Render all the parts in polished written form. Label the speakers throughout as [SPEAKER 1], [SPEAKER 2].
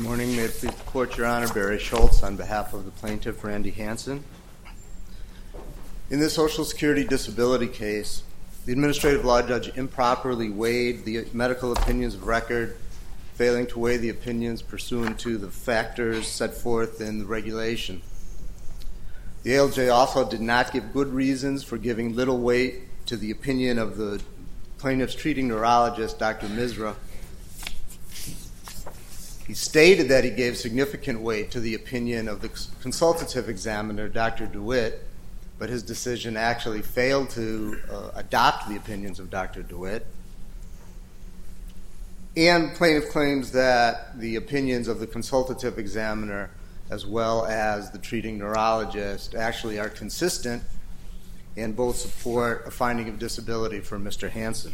[SPEAKER 1] morning. May it please the Court, Your Honor, Barry Schultz on behalf of the plaintiff, Randy Hansen. In this Social Security disability case, the administrative law judge improperly weighed the medical opinions of record, failing to weigh the opinions pursuant to the factors set forth in the regulation. The ALJ also did not give good reasons for giving little weight to the opinion of the plaintiff's treating neurologist, Dr. Misra. He stated that he gave significant weight to the opinion of the consultative examiner, Dr. DeWitt, but his decision actually failed to adopt the opinions of Dr. DeWitt. And the plaintiff claims that the opinions of the consultative examiner as well as the treating neurologist actually are consistent and both support a finding of disability for Mr. Hansen.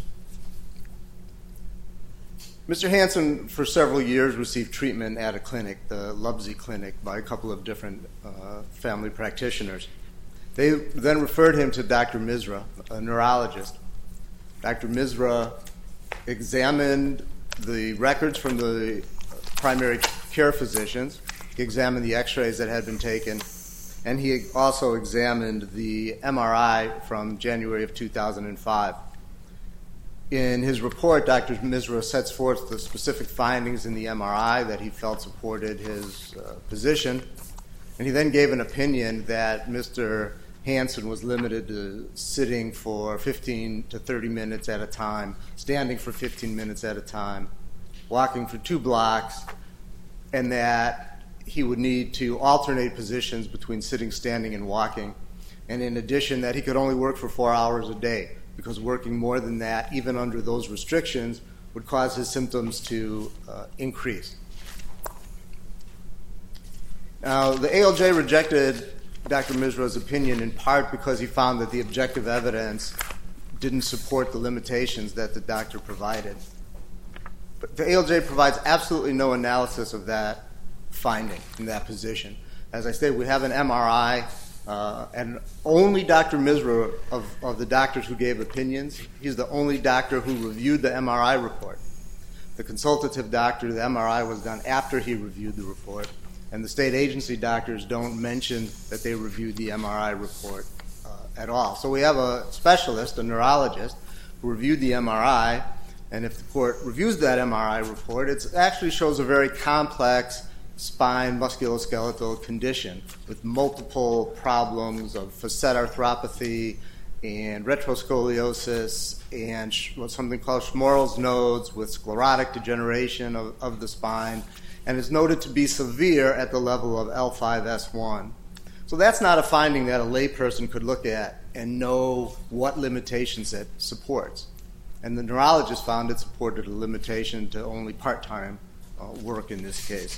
[SPEAKER 1] Mr. Hansen, for several years, received treatment at a clinic, the Lubsey Clinic, by a couple of different family practitioners. They then referred him to Dr. Misra, a neurologist. Dr. Misra examined the records from the primary care physicians. He examined the x-rays that had been taken, and he also examined the MRI from January of 2005. In his report, Dr. Misra sets forth the specific findings in the MRI that he felt supported his position, and he then gave an opinion that Mr. Hansen was limited to sitting for 15 to 30 minutes at a time, standing for 15 minutes at a time, walking for 2 blocks, and that he would need to alternate positions between sitting, standing, and walking, and in addition that he could only work for 4 hours a day, because working more than that, even under those restrictions, would cause his symptoms to increase. Now, the ALJ rejected Dr. Misra's opinion in part because he found that the objective evidence didn't support the limitations that the doctor provided. But the ALJ provides absolutely no analysis of that finding in that position. As I said, we have an MRI, and only Dr. Misra of the doctors who gave opinions, he's the only doctor who reviewed the MRI report. The consultative doctor, the MRI was done after he reviewed the report, and the state agency doctors don't mention that they reviewed the MRI report at all. So we have a specialist, a neurologist, who reviewed the MRI, and if the court reviews that MRI report, it actually shows a very complex spine musculoskeletal condition with multiple problems of facet arthropathy and retroscoliosis and something called Schmorl's nodes with sclerotic degeneration of the spine, and is noted to be severe at the level of L5-S1. So that's not a finding that a layperson could look at and know what limitations it supports. And the neurologist found it supported a limitation to only part-time work in this case.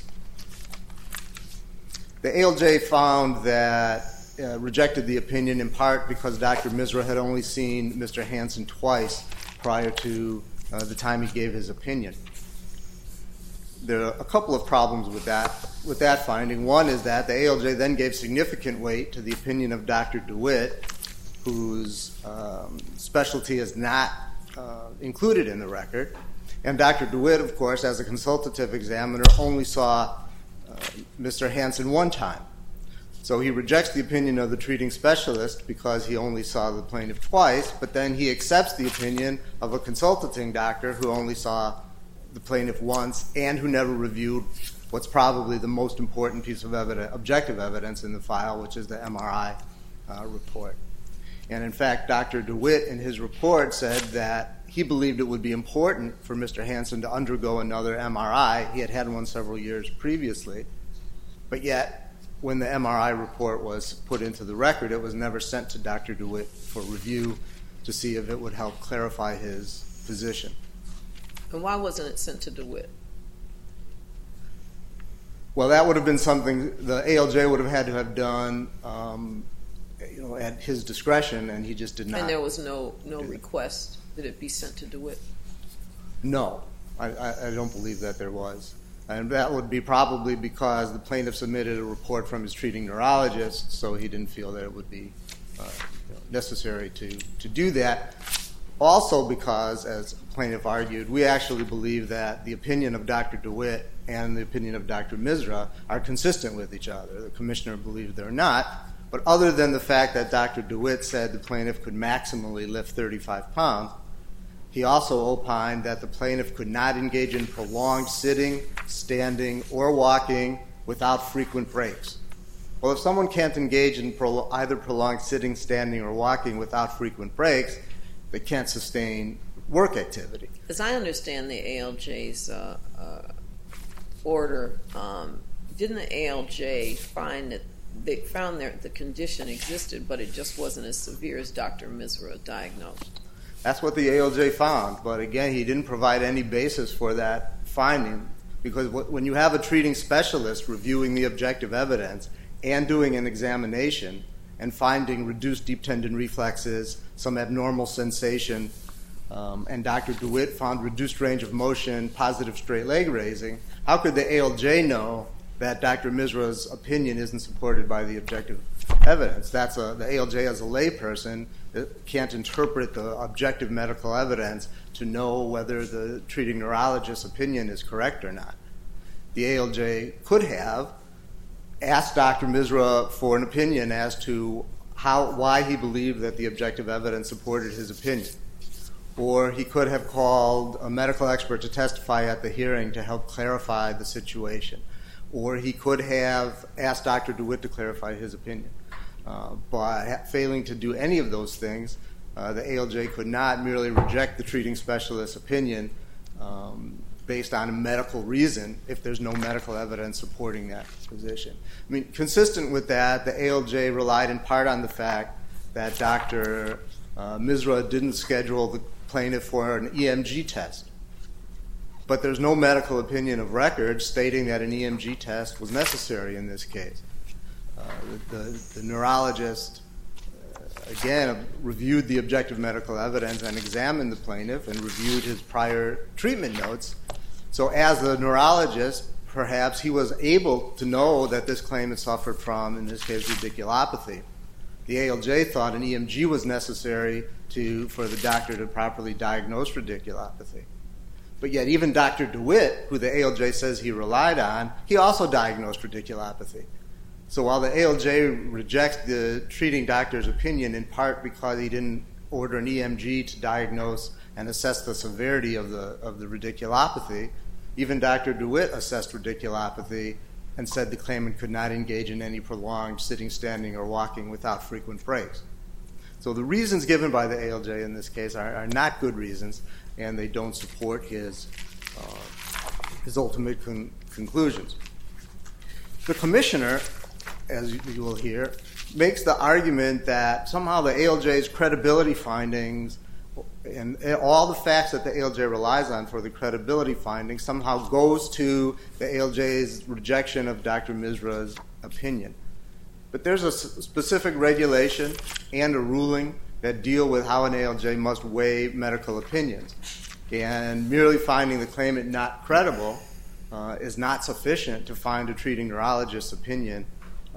[SPEAKER 1] The ALJ found that, rejected the opinion in part because Dr. Misra had only seen Mr. Hansen twice prior to the time he gave his opinion. There are a couple of problems with that finding. One is that the ALJ then gave significant weight to the opinion of Dr. DeWitt, whose specialty is not included in the record. And Dr. DeWitt, of course, as a consultative examiner, only saw Mr. Hansen one time. So he rejects the opinion of the treating specialist because he only saw the plaintiff twice, but then he accepts the opinion of a consulting doctor who only saw the plaintiff once and who never reviewed what's probably the most important piece of objective evidence in the file, which is the MRI report. And in fact, Dr. DeWitt in his report said that he believed it would be important for Mr. Hansen to undergo another MRI. He had had one several years previously, but yet when the MRI report was put into the record, it was never sent to Dr. DeWitt for review to see if it would help clarify his position.
[SPEAKER 2] And why wasn't it sent to DeWitt?
[SPEAKER 1] Well, that would have been something the ALJ would have had to have done at his discretion, and he just did not.
[SPEAKER 2] And there was no request that it be sent to DeWitt?
[SPEAKER 1] No, I don't believe that there was. And that would be probably because the plaintiff submitted a report from his treating neurologist, so he didn't feel that it would be necessary to do that. Also because, as the plaintiff argued, we actually believe that the opinion of Dr. DeWitt and the opinion of Dr. Misra are consistent with each other. The commissioner believes they're not, but other than the fact that Dr. DeWitt said the plaintiff could maximally lift 35 pounds, he also opined that the plaintiff could not engage in prolonged sitting, standing, or walking without frequent breaks. Well, if someone can't engage in either prolonged sitting, standing, or walking without frequent breaks, they can't sustain work activity.
[SPEAKER 2] As I understand the ALJ's order, didn't the ALJ find that they found that the condition existed, but it just wasn't as severe as Dr. Misra diagnosed?
[SPEAKER 1] That's what the ALJ found, but again, he didn't provide any basis for that finding, because when you have a treating specialist reviewing the objective evidence and doing an examination and finding reduced deep tendon reflexes, some abnormal sensation, and Dr. DeWitt found reduced range of motion, positive straight leg raising, how could the ALJ know that Dr. Misra's opinion isn't supported by the objective evidence? The ALJ, as a layperson, can't interpret the objective medical evidence to know whether the treating neurologist's opinion is correct or not. The ALJ could have asked Dr. Misra for an opinion as to why he believed that the objective evidence supported his opinion. Or he could have called a medical expert to testify at the hearing to help clarify the situation. Or he could have asked Dr. DeWitt to clarify his opinion. By failing to do any of those things, the ALJ could not merely reject the treating specialist's opinion based on a medical reason if there's no medical evidence supporting that position. I mean, consistent with that, the ALJ relied in part on the fact that Dr. Misra didn't schedule the plaintiff for an EMG test. But there's no medical opinion of record stating that an EMG test was necessary in this case. The neurologist, again, reviewed the objective medical evidence and examined the plaintiff and reviewed his prior treatment notes. So as a neurologist, perhaps he was able to know that this claimant suffered from, in this case, radiculopathy. The ALJ thought an EMG was necessary for the doctor to properly diagnose radiculopathy. But yet even Dr. DeWitt, who the ALJ says he relied on, he also diagnosed radiculopathy. So while the ALJ rejects the treating doctor's opinion in part because he didn't order an EMG to diagnose and assess the severity of the radiculopathy, even Dr. DeWitt assessed radiculopathy and said the claimant could not engage in any prolonged sitting, standing, or walking without frequent breaks. So the reasons given by the ALJ in this case are not good reasons, and they don't support his ultimate conclusions. The commissioner, as you will hear, makes the argument that somehow the ALJ's credibility findings and all the facts that the ALJ relies on for the credibility findings somehow goes to the ALJ's rejection of Dr. Misra's opinion. But there's a specific regulation and a ruling that deal with how an ALJ must weigh medical opinions. And merely finding the claimant not credible is not sufficient to find a treating neurologist's opinion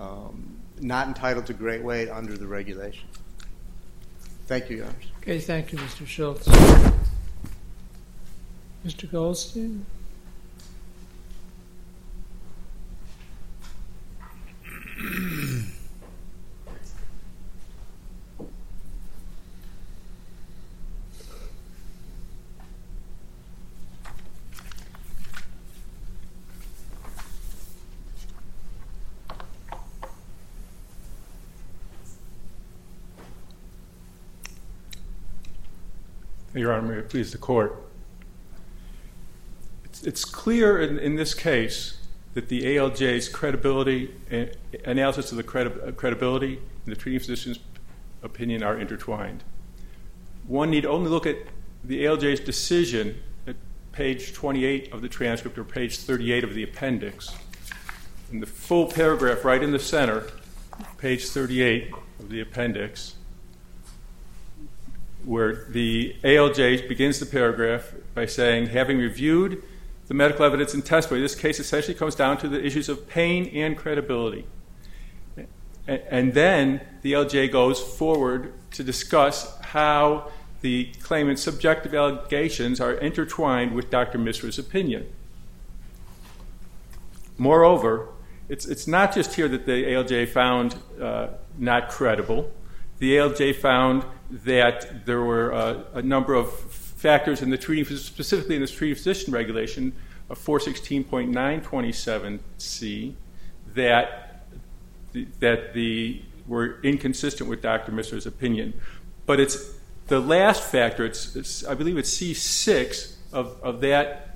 [SPEAKER 1] not entitled to great weight under the regulation. Thank you, Your Honor.
[SPEAKER 3] Okay, thank you, Mr. Schultz. Mr. Goldstein?
[SPEAKER 4] Your Honor, may it please the Court. It's clear in this case that the ALJ's credibility analysis of the credibility and the treating physician's opinion are intertwined. One need only look at the ALJ's decision at page 28 of the transcript or page 38 of the appendix. In the full paragraph right in the center, page 38 of the appendix, where the ALJ begins the paragraph by saying, having reviewed the medical evidence and testimony, this case essentially comes down to the issues of pain and credibility. And then the ALJ goes forward to discuss how the claimant's subjective allegations are intertwined with Dr. Misra's opinion. Moreover, it's not just here that the ALJ found not credible. The ALJ found that there were a number of factors in the treating, specifically in this treating physician regulation of 416.927C, that were inconsistent with Dr. Misra's opinion. But it's the last factor. I believe it's C6 of that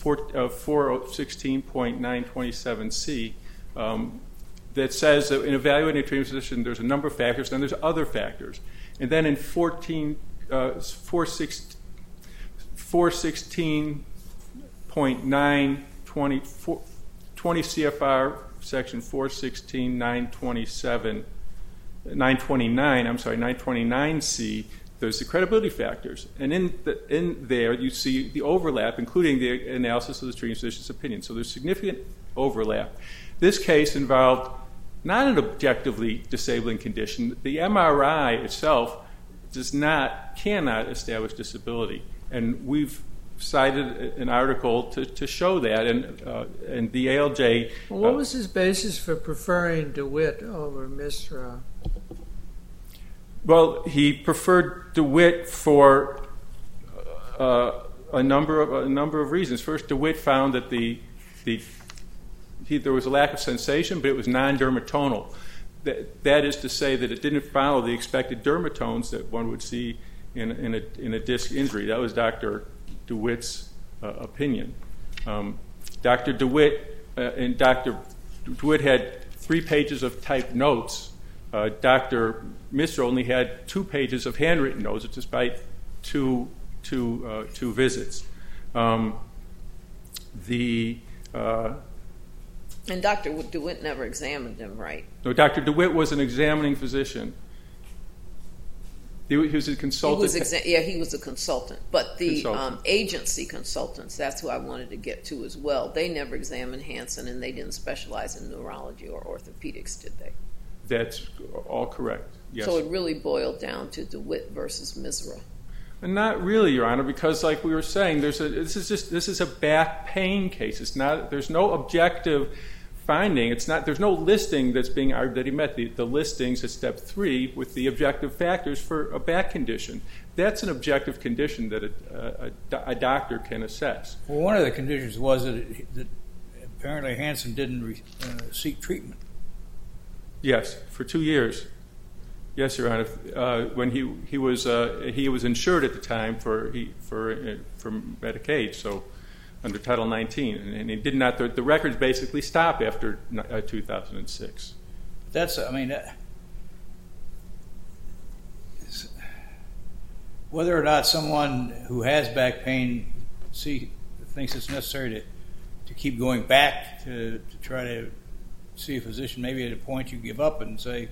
[SPEAKER 4] 416.927C that says that in evaluating a treating physician, there's a number of factors, and there's other factors. And then in 416.920 CFR section 929C, there's the credibility factors. And in there, you see the overlap, including the analysis of the treating physician's opinion. So there's significant overlap. This case involved not an objectively disabling condition. The MRI itself cannot establish disability. And we've cited an article to show that, and the ALJ...
[SPEAKER 3] Well, what was his basis for preferring DeWitt over Misra?
[SPEAKER 4] Well, he preferred DeWitt for a number of reasons. First, DeWitt found that there was a lack of sensation, but it was non-dermatonal. That is to say that it didn't follow the expected dermatones that one would see in a disc injury. That was Dr. DeWitt's opinion. Dr. DeWitt and Dr. DeWitt had 3 pages of typed notes. Dr. Misra only had 2 pages of handwritten notes, despite two visits.
[SPEAKER 2] And Dr. DeWitt never examined him, right?
[SPEAKER 4] No, Dr. DeWitt was an examining physician. He was a consultant.
[SPEAKER 2] He was a consultant. But the agency consultants, that's who I wanted to get to as well. They never examined Hansen, and they didn't specialize in neurology or orthopedics, did they?
[SPEAKER 4] That's all correct, yes.
[SPEAKER 2] So it really boiled down to DeWitt versus Misra.
[SPEAKER 4] And not really, Your Honor, because like we were saying, this is a back pain case. There's no objective finding. There's no listing that's being argued that he met. The listings at step 3 with the objective factors for a back condition. That's an objective condition that a doctor can assess.
[SPEAKER 5] Well, one of the conditions was that apparently Hansen didn't seek treatment.
[SPEAKER 4] Yes, for 2 years. Yes, Your Honor. When he was insured at the time for Medicaid, so under Title 19, and he did not. The records basically stop after 2006.
[SPEAKER 5] Whether or not someone who has back pain thinks it's necessary to keep going back to try to see a physician, maybe at a point you give up and say,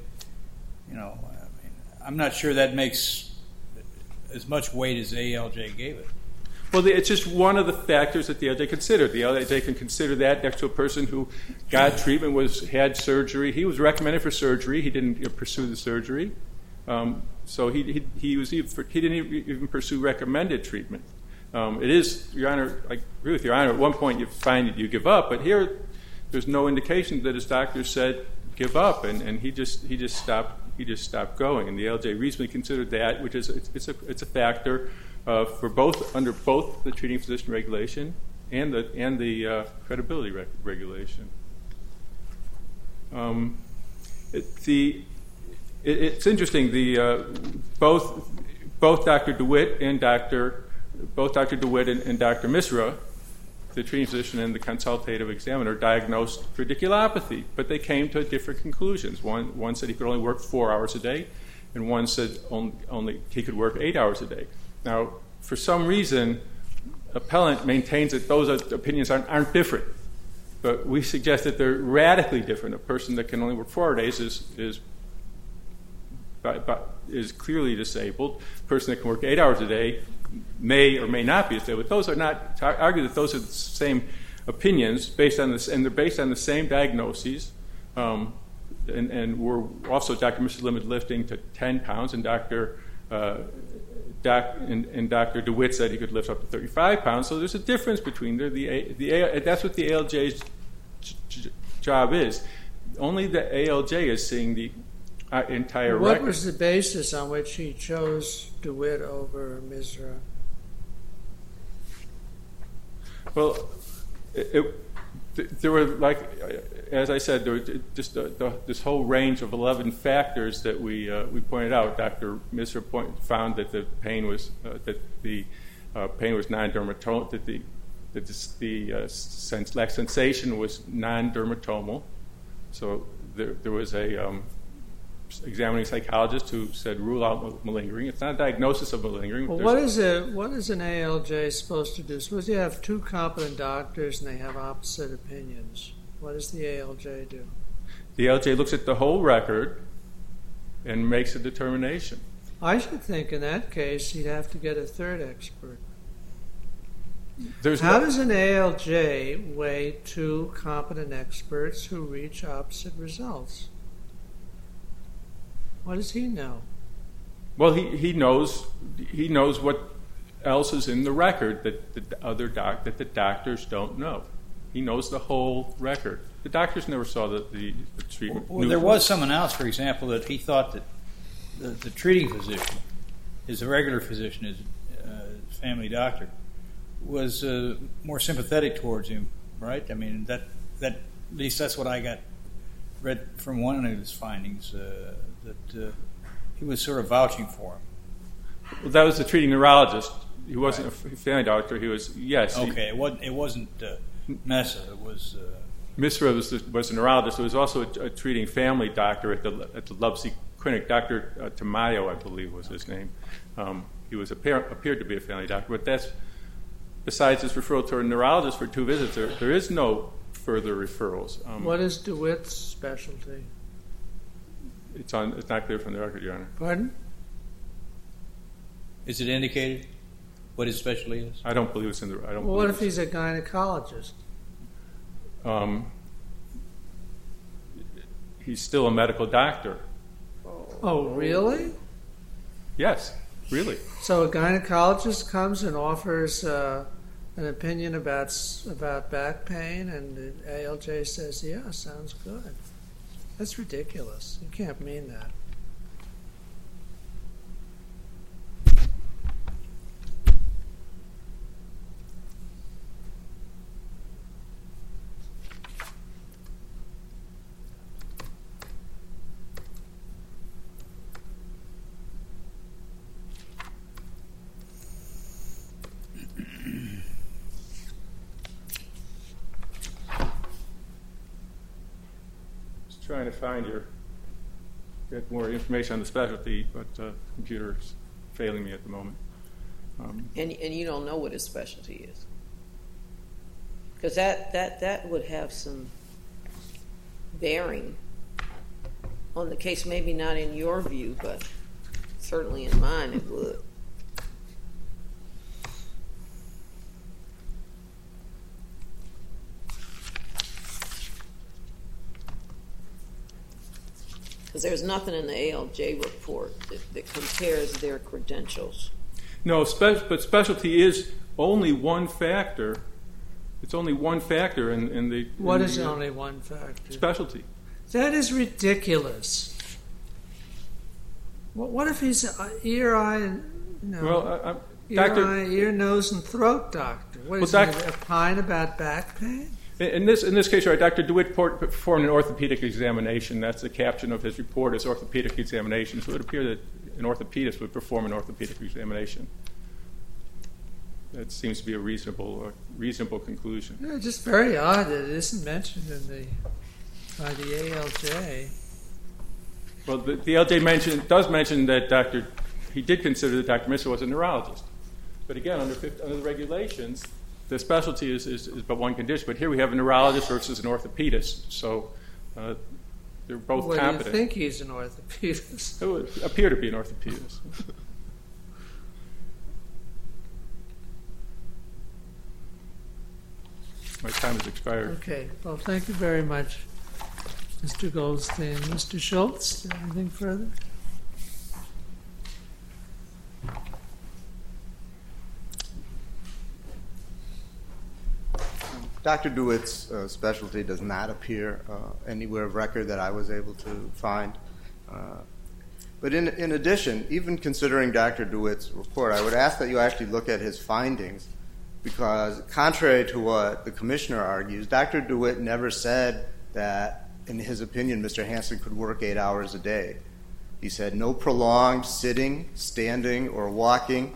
[SPEAKER 5] I'm not sure that makes as much weight as ALJ gave it.
[SPEAKER 4] Well, it's just one of the factors that the ALJ considered. The ALJ can consider that next to a person who got treatment, had surgery. He was recommended for surgery. He didn't pursue the surgery, so he didn't even pursue recommended treatment. It is, Your Honor, I agree with Your Honor. At one point, you find that you give up, but here, there's no indication that his doctor said give up, and he just stopped going. And the ALJ reasonably considered that, which is it's a factor under both the treating physician regulation and the credibility regulation. It's interesting. Both Dr. DeWitt and Dr. Misra, the treating physician and the consultative examiner, diagnosed radiculopathy, but they came to different conclusions. One said he could only work 4 hours a day, and one said only he could work 8 hours a day. Now, for some reason, appellant maintains that those opinions aren't different, but we suggest that they're radically different. A person that can only work 4 days is clearly disabled. A person that can work 8 hours a day may or may not be disabled. Those are not to argue that those are the same opinions and they're based on the same diagnoses. And we're also Dr. Misra limited lifting to 10 pounds, and Dr. Dr. DeWitt said he could lift up to 35 pounds. So there's a difference between that's what the ALJ's job is. Only the ALJ is seeing the entire record.
[SPEAKER 3] What was the basis on which he chose DeWitt over Misra?
[SPEAKER 4] Well, there were, like, as I said, there was just this whole range of 11 factors that we pointed out. Dr. Misra found that the pain was non-dermatomal, that the sensation was non-dermatomal. So there was a examining psychologist who said rule out malingering. It's not a diagnosis of malingering.
[SPEAKER 3] Well, what is an ALJ supposed to do? Suppose you have two competent doctors and they have opposite opinions. What does the ALJ do?
[SPEAKER 4] The ALJ looks at the whole record and makes a determination.
[SPEAKER 3] I should think in that case he'd have to get a third expert. How does an ALJ weigh two competent experts who reach opposite results? What does he know?
[SPEAKER 4] Well, he knows what else is in the record that the doctors don't know. He knows the whole record. The doctors never saw the treatment.
[SPEAKER 5] Well, there was someone else, for example, that he thought that the treating physician, his regular physician, his family doctor, was more sympathetic towards him, right? I mean, that at least that's what I got read from one of his findings, that he was sort of vouching for him.
[SPEAKER 4] Well, that was the treating neurologist. He wasn't a family doctor. He was, yes.
[SPEAKER 5] Okay, it wasn't Mesa. It was...
[SPEAKER 4] Misra was a neurologist. There was also a treating family doctor at the Lovesey Clinic. Dr. Tamayo, I believe, was his name. He appeared to be a family doctor, but that's besides his referral to a neurologist for 2 visits. There is no further referrals.
[SPEAKER 3] What is DeWitt's specialty?
[SPEAKER 4] It's not clear from the record, Your Honor.
[SPEAKER 3] Pardon?
[SPEAKER 5] Is it indicated what his specialty is?
[SPEAKER 4] I don't believe it's in the.
[SPEAKER 3] Well, what if he's a gynecologist?
[SPEAKER 4] He's still a medical doctor.
[SPEAKER 3] Oh, really?
[SPEAKER 4] Yes, really.
[SPEAKER 3] So a gynecologist comes and offers an opinion about back pain, and the ALJ says, "Yeah, sounds good." That's ridiculous. You can't mean that.
[SPEAKER 4] Trying to get more information on the specialty, but the computer's failing me at the moment.
[SPEAKER 2] And you don't know what his specialty is, because that would have some bearing on the case. Maybe not in your view, but certainly in mine it would. Because there's nothing in the ALJ report that compares their credentials.
[SPEAKER 4] No, but specialty is only one factor. It's only one factor in the...
[SPEAKER 3] What is only one factor?
[SPEAKER 4] Specialty.
[SPEAKER 3] That is ridiculous. What if he's an ear, eye, ear, nose, and throat doctor? What is he, opine about back pain?
[SPEAKER 4] In this case, right, Dr. DeWitt performed an orthopedic examination. That's the caption of his report, is orthopedic examination. So it would appear that an orthopedist would perform an orthopedic examination. That seems to be a reasonable conclusion.
[SPEAKER 3] Yeah, just very odd that it isn't mentioned by the ALJ.
[SPEAKER 4] Well, the ALJ does mention that he did consider that Dr. Misra was a neurologist. But again, under the regulations, the specialty is but one condition. But here we have a neurologist versus an orthopedist. So they're both competent.
[SPEAKER 3] Do you think he's an orthopedist?
[SPEAKER 4] It would appear to be an orthopedist. My time has expired.
[SPEAKER 3] Okay. Well, thank you very much, Mr. Goldstein. Mr. Schultz, anything further?
[SPEAKER 1] Dr. DeWitt's specialty does not appear anywhere of record that I was able to find. But in addition, even considering Dr. DeWitt's report, I would ask that you actually look at his findings, because contrary to what the commissioner argues, Dr. DeWitt never said that, in his opinion, Mr. Hansen could work 8 hours a day. He said no prolonged sitting, standing, or walking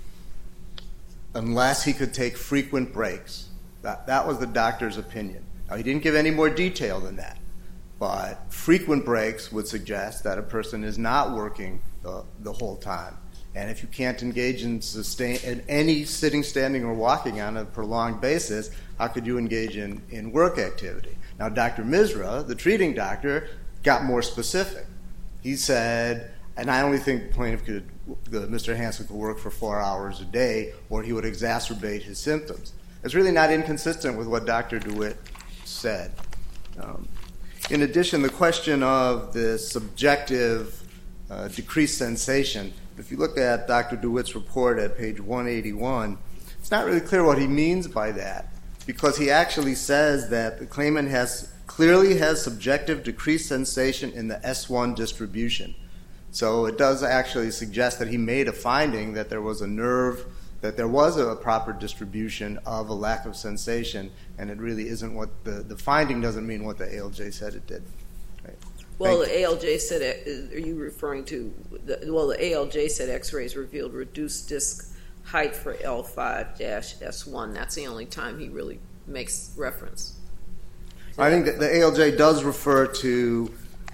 [SPEAKER 1] unless he could take frequent breaks. That was the doctor's opinion. Now, he didn't give any more detail than that, but frequent breaks would suggest that a person is not working the whole time. And if you can't engage in any sitting, standing, or walking on a prolonged basis, how could you engage in work activity? Now, Dr. Misra, the treating doctor, got more specific. He said, and I only think Mr. Hansen could work for 4 hours a day, or he would exacerbate his symptoms. It's really not inconsistent with what Dr. DeWitt said. In addition, the question of the subjective decreased sensation, if you look at Dr. DeWitt's report at page 181, it's not really clear what he means by that, because he actually says that the claimant clearly has subjective decreased sensation in the S1 distribution. So it does actually suggest that he made a finding that there was a proper distribution of a lack of sensation, and it really isn't what the finding doesn't mean what the ALJ said it did. Right.
[SPEAKER 2] Well, the ALJ said, are you referring to, the ALJ said x-rays revealed reduced disc height for L5-S1. That's the only time he really makes reference.
[SPEAKER 1] I think that the ALJ does refer to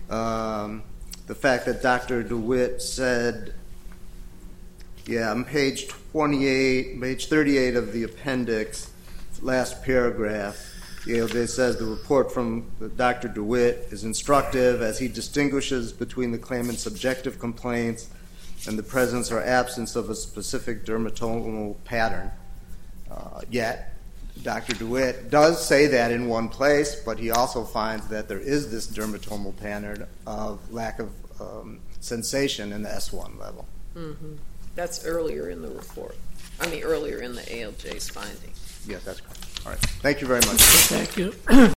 [SPEAKER 1] the fact that Dr. DeWitt said, on page 38 of the appendix, last paragraph, the ALJ says the report from Dr. DeWitt is instructive as he distinguishes between the claimant's subjective complaints and the presence or absence of a specific dermatomal pattern. Yet, Dr. DeWitt does say that in one place, but he also finds that there is this dermatomal pattern of lack of sensation in the S1 level.
[SPEAKER 2] Mm-hmm. That's earlier in the report. Earlier in the ALJ's finding.
[SPEAKER 1] Yes, that's correct. All right. Thank you very much.
[SPEAKER 3] Thank you.